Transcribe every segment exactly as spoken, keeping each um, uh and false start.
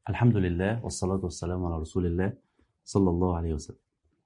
الحمد لله والصلاة والسلام على رسول الله صلى الله عليه وسلم.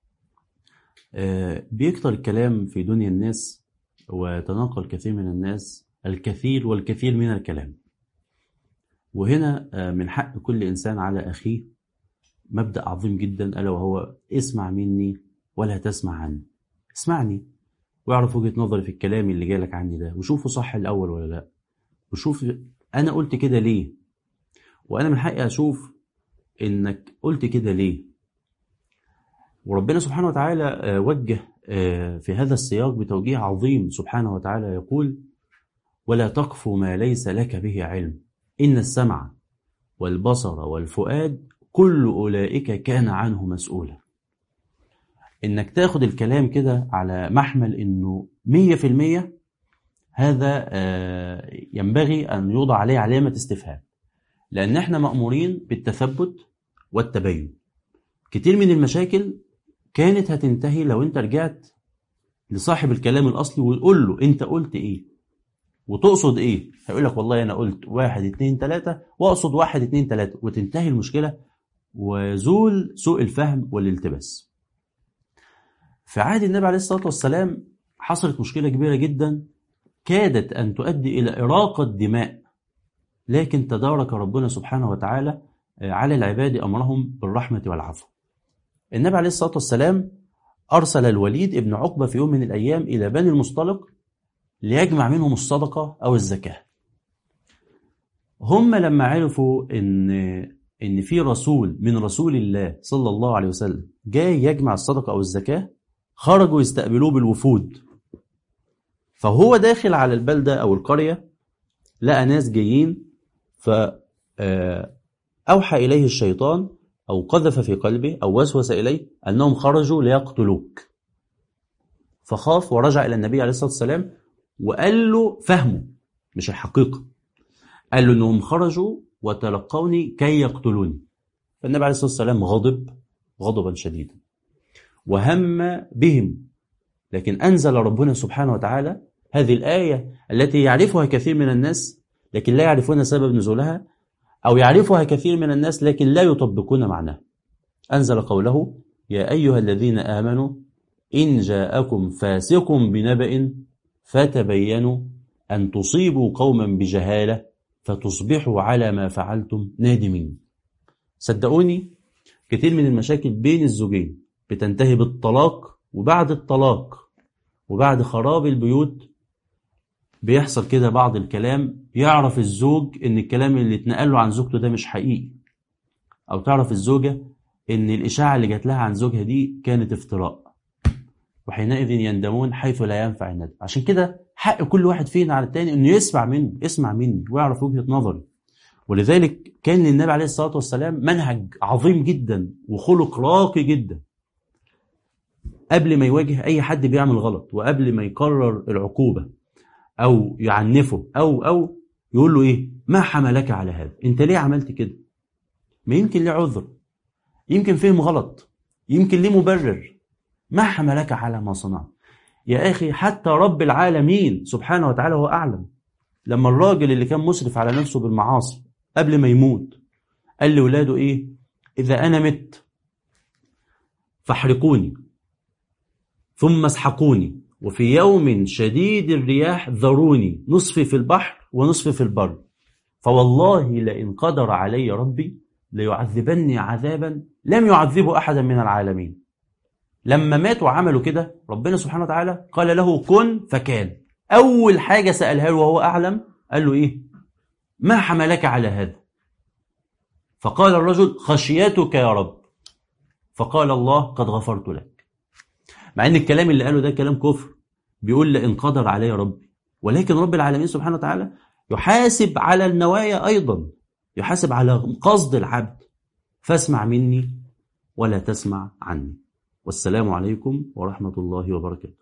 آه، بيكتر الكلام في دنيا الناس، وتناقل كثير من الناس الكثير والكثير من الكلام. وهنا آه، من حق كل إنسان على أخيه مبدأ عظيم جدا، ألا وهو اسمع مني ولا تسمع عني. اسمعني واعرف وجهة نظري في الكلام اللي جالك عني ده، وشوفه صح الأول ولا لا، وشوف أنا قلت كده ليه، وأنا من حقي أشوف إنك قلت كده ليه. وربنا سبحانه وتعالى وجه في هذا السياق بتوجيه عظيم سبحانه وتعالى، يقول: ولا تقف ما ليس لك به علم إن السمع والبصر والفؤاد كل أولئك كان عنه مسؤولا. إنك تاخد الكلام كده على محمل إنه مية في المية، هذا ينبغي أن يوضع عليه علامة استفهام، لأن احنا مأمورين بالتثبت والتبين. كتير من المشاكل كانت هتنتهي لو انت رجعت لصاحب الكلام الأصلي وتقول له انت قلت ايه وتقصد ايه. هيقول لك والله انا قلت واحد اتنين تلاتة واقصد واحد اتنين تلاتة، وتنتهي المشكلة وزول سوء الفهم والالتباس. في عهد النبي عليه الصلاة والسلام حصلت مشكلة كبيرة جدا كادت أن تؤدي إلى إراقة دماء، لكن تدارك ربنا سبحانه وتعالى على العباد أمرهم بالرحمة والعفو. النبي عليه الصلاة والسلام أرسل الوليد ابن عقبة في يوم من الأيام إلى بني المصطلق ليجمع منهم الصدقة أو الزكاة. هم لما عرفوا إن إن في رسول من رسول الله صلى الله عليه وسلم جاي يجمع الصدقة أو الزكاة، خرجوا يستقبلوه بالوفود. فهو داخل على البلدة أو القرية لقى ناس جايين، فأوحى إليه الشيطان أو قذف في قلبه أو وسوس إليه أنهم خرجوا ليقتلوك. فخاف ورجع إلى النبي عليه الصلاة والسلام وقال له فهمه مش الحقيقة، قال له أنهم خرجوا وتلقوني كي يقتلوني. فالنبي عليه الصلاة والسلام غضب غضبا شديدا وهم بهم، لكن أنزل ربنا سبحانه وتعالى هذه الآية التي يعرفها كثير من الناس لكن لا يعرفون سبب نزولها، أو يعرفها كثير من الناس لكن لا يطبقون معناها. أنزل قوله: يا أيها الذين آمنوا إن جاءكم فاسق بنبأ فتبينوا أن تصيبوا قوما بجهالة فتصبحوا على ما فعلتم نادمين. صدقوني كثير من المشاكل بين الزوجين بتنتهي بالطلاق، وبعد الطلاق وبعد خراب البيوت بيحصل كده بعض الكلام، يعرف الزوج ان الكلام اللي اتنقل له عن زوجته ده مش حقيقي، او تعرف الزوجة ان الاشاعة اللي جات لها عن زوجها دي كانت افتراء، وحينئذ يندمون حيث لا ينفع الندم. عشان كده حق كل واحد فينا على التاني انه يسمع منه اسمع مني ويعرف وجهة نظري. ولذلك كان للنبي عليه الصلاة والسلام منهج عظيم جدا وخلق راقي جدا قبل ما يواجه اي حد بيعمل غلط، وقبل ما يقرر العقوبة او يعنفه او او يقول له ايه: ما حملك على هذا، انت ليه عملت كده؟ ما يمكن ليه عذر، يمكن فهم غلط، يمكن ليه مبرر. ما حملك على ما صنعت يا اخي؟ حتى رب العالمين سبحانه وتعالى هو اعلم. لما الراجل اللي كان مسرف على نفسه بالمعاصي قبل ما يموت قال لولاده ايه: اذا انا مت فاحرقوني ثم اسحقوني، وفي يوم شديد الرياح ذروني نصفي في البحر ونصفي في البر، فوالله لئن قدر علي ربي ليعذبني عذابا لم يعذبه أحدا من العالمين. لما مات وعملوا كده ربنا سبحانه وتعالى قال له كن فكان. أول حاجة سألها له وهو أعلم قال له إيه؟ ما حملك على هذا؟ فقال الرجل: خشيتك يا رب. فقال الله: قد غفرت لك. مع ان الكلام اللي قاله ده كلام كفر، بيقول لئن قدر علي ربي، ولكن رب العالمين سبحانه وتعالى يحاسب على النوايا ايضا، يحاسب على قصد العبد. فاسمع مني ولا تسمع عني. والسلام عليكم ورحمة الله وبركاته.